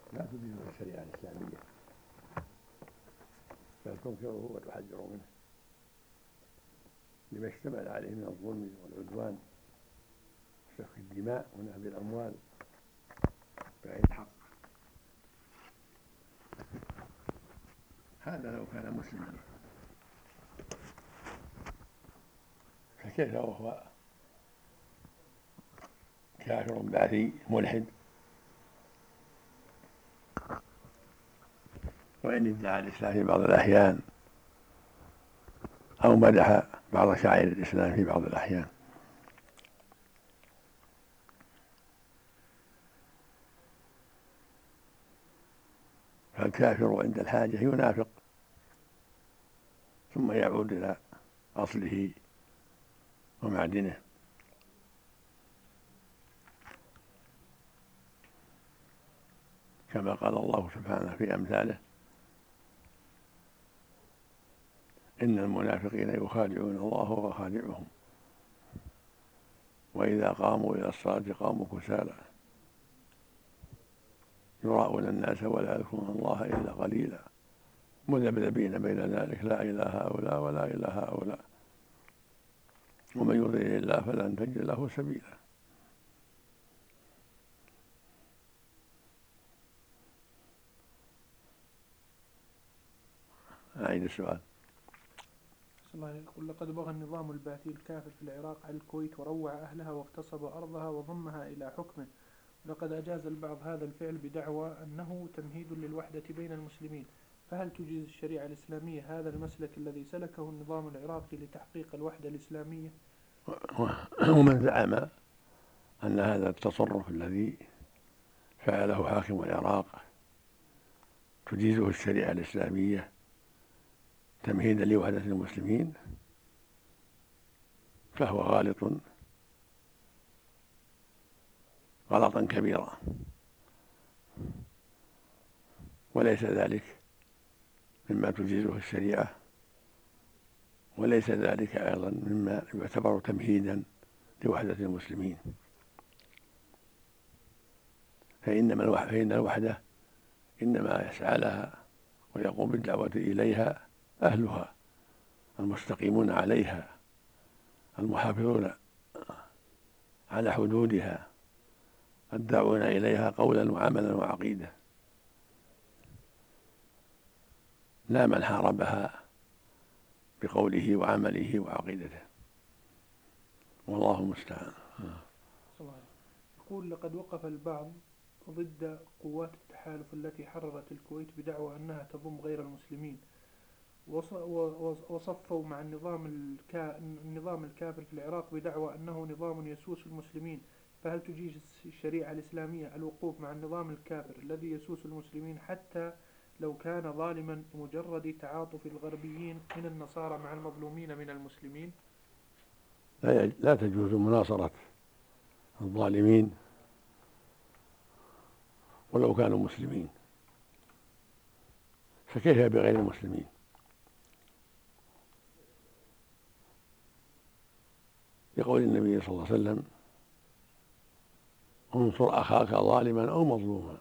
لا تدين الشريعة الإسلامية، بل تنكره وتحذر منه لما اشتمل عليه من الظلم والعدوان وسفك الدماء ونهب الأموال بغير حق. هذا لو كان مسلما، فكيف وهو كافر باثي ملحد؟ وإن ادعى الإسلام في بعض الأحيان أو مدح بعض شعائر الإسلام في بعض الأحيان. فالكافر عند الحاجة ينافق ثم يعود إلى أصله ومعدنه، كما قال الله سبحانه في أمثاله: إن المنافقين يخادعون الله وهو خادعهم وإذا قاموا إلى الصلاة قاموا كسالى يراءون الناس ولا يذكرون الله إلا قليلا مذبذبين بين ذلك لا إلى هؤلاء ولا إلى هؤلاء ومن يضلل الله فلن تجد له سبيلا. أعيد السؤال. الله يقول: لقد بغى النظام الباثي الكافر في العراق على الكويت وروع أهلها واغتصب أرضها وضمها إلى حكمه، ولقد أجاز البعض هذا الفعل بدعوى أنه تمهيد للوحدة بين المسلمين، فهل تجيز الشريعة الإسلامية هذا المسلك الذي سلكه النظام العراقي لتحقيق الوحدة الإسلامية؟ ومن زعم أن هذا التصرف الذي فعله حاكم العراق تجيزه الشريعة الإسلامية تمهيدا لوحدة المسلمين فهو غالط غلطا كبيرا، وليس ذلك مما تجيزه الشريعة، وليس ذلك أيضا مما يعتبر تمهيدا لوحدة المسلمين. فإن الوحدة إنما يسعى لها ويقوم بالدعوة إليها أهلها المستقيمون عليها المحافظون على حدودها الداعون إليها قولا وعملا وعقيدة، لا من حاربها بقوله وعمله وعقيدته، والله المستعان. يقول: لقد وقف البعض ضد قوات التحالف التي حررت الكويت بدعوى أنها تضم غير المسلمين، وصفوا مع النظام الكافر في العراق بدعوى أنه نظام يسوس المسلمين، فهل تجيز الشريعة الإسلامية الوقوف مع النظام الكافر الذي يسوس المسلمين حتى لو كان ظالما بمجرد تعاطف الغربيين من النصارى مع المظلومين من المسلمين؟ لا تجوز مناصرة الظالمين ولو كانوا مسلمين، فكيف بغير المسلمين؟ يقول النبي صلى الله عليه وسلم: انصر أخاك ظالما أو مظلوما.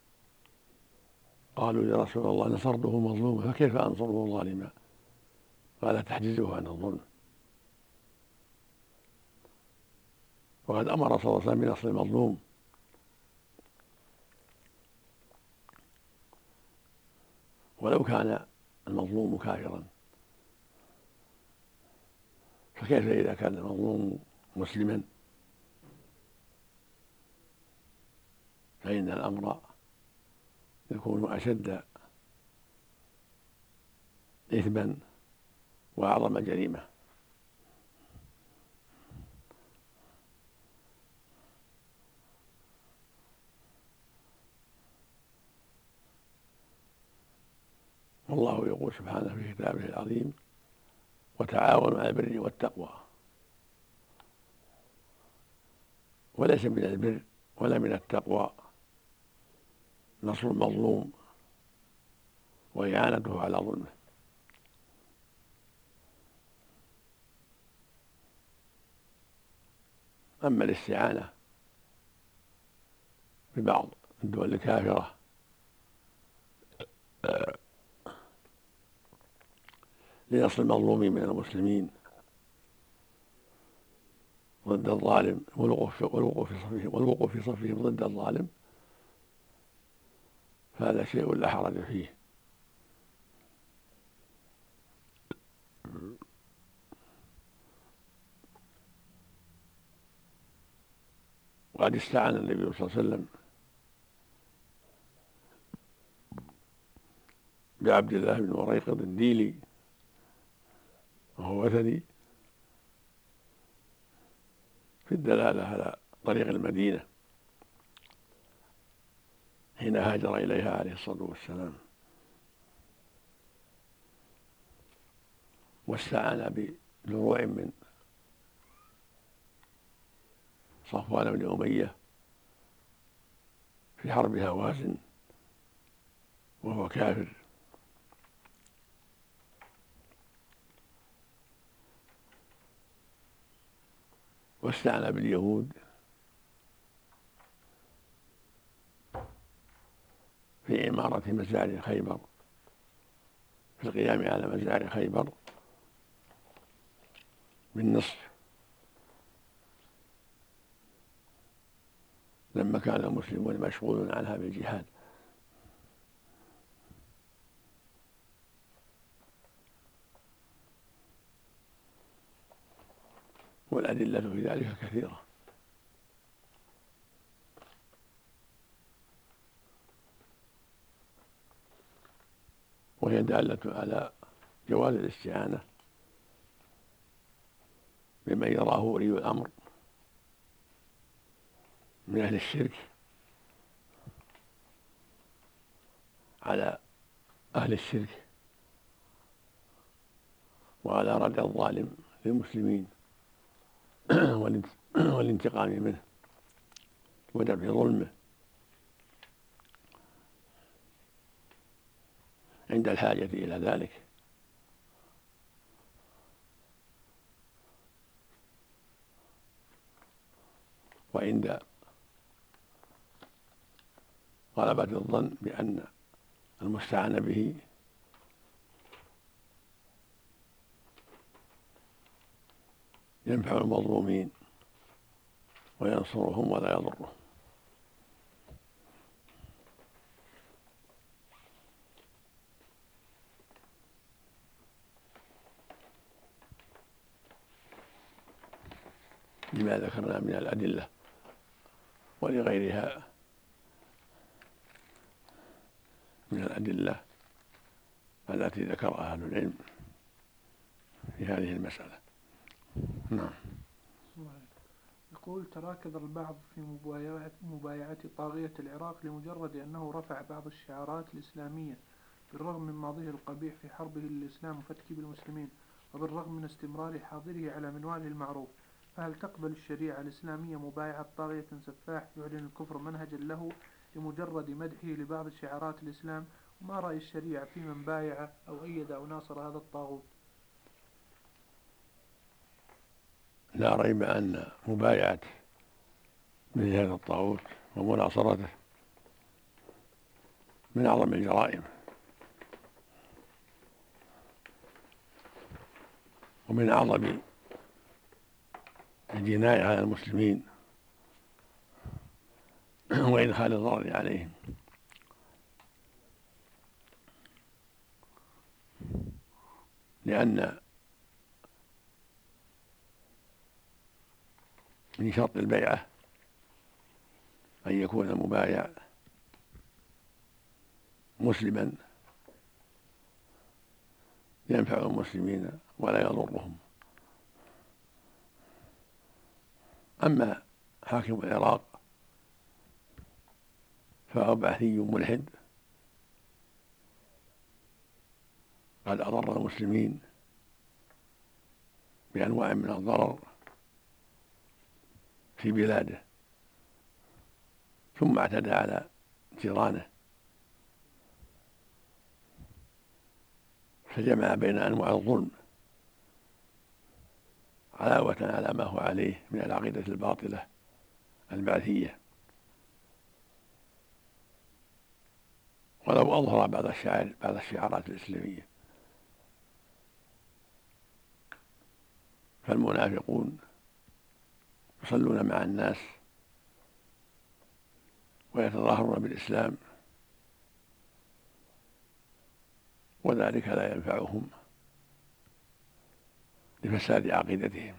قالوا: يا رسول الله نصرته مظلوما فكيف أنصره ظالما؟ قال: تحجزه عن الظلم. وقد أمر صلى الله عليه وسلم بنصر المظلوم، ولو كان المظلوم كافرا، فكيف إذا كان المظلوم مسلما؟ فإن الأمر يكون أشد إثما وأعظم جريمة. والله يقول سبحانه في كتابه العظيم: وتعاونوا على البر والتقوى. وليس من البر ولا من التقوى نصر المظلوم وإعانته على ظلمه. أما الاستعانة ببعض الدول الكافرة لنصر المظلومين من المسلمين ضد الظالم والوقوف في صفهم ضد الظالم، فهذا شيء لا حرج فيه. وقد استعان النبي صلى الله عليه وسلم بعبد الله بن وريقط الديلي وهو وثني في الدلالة على طريق المدينة حين هاجر إليها عليه الصلاة والسلام، واستعان بدروع من صفوان بن أمية في حرب هوازن وهو كافر، واستعان باليهود في إمارة مزارع خيبر، في القيام على مزارع خيبر بالنصف لما كان المسلمون مشغولون عنها بالجهاد. والأدلة في ذلك كثيرة. وهي دالة على جواز الاستعانة بمن يراه ولي الأمر من أهل الشرك على أهل الشرك وعلى ردع الظالم للمسلمين والانتقام منه ودفع ظلمه عند الحاجة إلى ذلك. وعند غلبة الظن بأن المستعان به ينفع المظلومين وينصرهم ولا يضرهم. لما ذكرنا من الأدلة ولغيرها من الأدلة التي ذكرها أهل العلم في هذه المسألة. نعم. يقول: تراكز البعض في مبايعة طاغية العراق لمجرد أنه رفع بعض الشعارات الإسلامية بالرغم من ماضيه القبيح في حربه للإسلام وفتكه بالمسلمين، وبالرغم من استمرار حاضره على منواله المعروف، فهل تقبل الشريعة الإسلامية مبايعة طاغية سفاح يعلن الكفر منهجا له لمجرد مدحه لبعض شعارات الإسلام؟ وما رأي الشريعة في من بايع أو أيد أو ناصر هذا الطاغوت؟ لا ريب أن مبايعة مثل هذا الطاغوت ومناصرته من أعظم الجرائم ومن أعظم الجناية على المسلمين وإدخال الضرر عليهم، لأن من شرط البيعة أن يكون المبايع مسلما ينفع المسلمين ولا يضرهم. أما حاكم العراق فهو بعثي ملحد قد أضر المسلمين بأنواع من الضرر في بلاده، ثم اعتدى على جيرانه فجمع بين أنواع الظلم علاوة على ما هو عليه من العقيدة الباطلة البعثية. ولو أظهر بعض الشعارات الإسلامية. فالمنافقون يصلون مع الناس ويتظاهرون بالإسلام، وذلك لا ينفعهم لفساد عقيدتهم.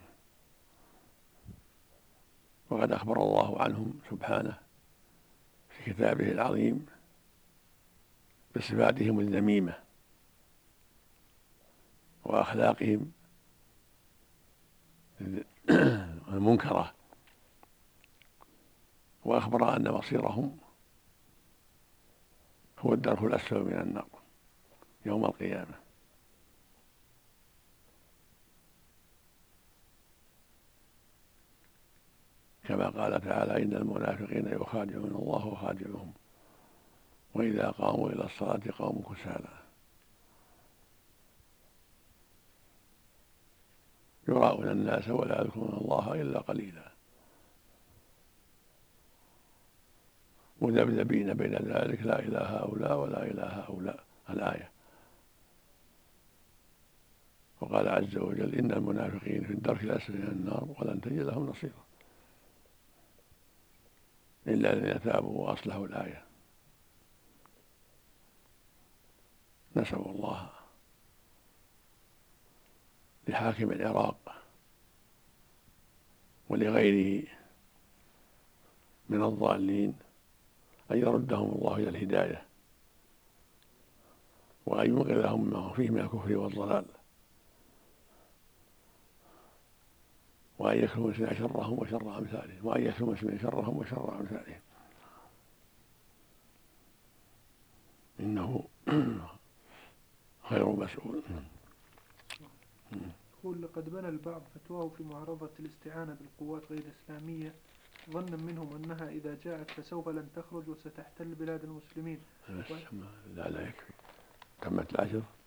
وقد أخبر الله عنهم سبحانه في كتابه العظيم بصفاتهم الذميمة وأخلاقهم المنكرة، وأخبر أن مصيرهم هو الدرك الأسفل من النار يوم القيامة. كما قال تعالى: إن المنافقين يخادعون الله وخادعهم وإذا قاموا إلى الصلاة قاموا كسالى يراءون الناس ولا يذكرون الله إلا قليلا مذبذبين بين ذلك لا إلى هؤلاء ولا إلى هؤلاء. الآية. وقال عز وجل: إن المنافقين في الدرك الأسفل من النار ولن تجد لهم نصيرا إلا الذين تابوا وأصلحوا. الآية. نسأل الله لحاكم العراق ولغيره من الضالين أن يردهم الله إلى الهداية، وأن ينقذهم مما فيه من الكفر والضلال، وأن يكفوا المسلمين شرهم وشر أمثالهم، وأن يكفوا المسلمين شرهم وشر أمثالهم، إنه خير مسؤول. يقول: لقد بنى البعض فتواه في معارضة الاستعانة بالقوات غير الإسلامية ظنا منهم أنها إذا جاءت فسوف لن تخرج وستحتل بلاد المسلمين. لا يكفي. تمت العشر.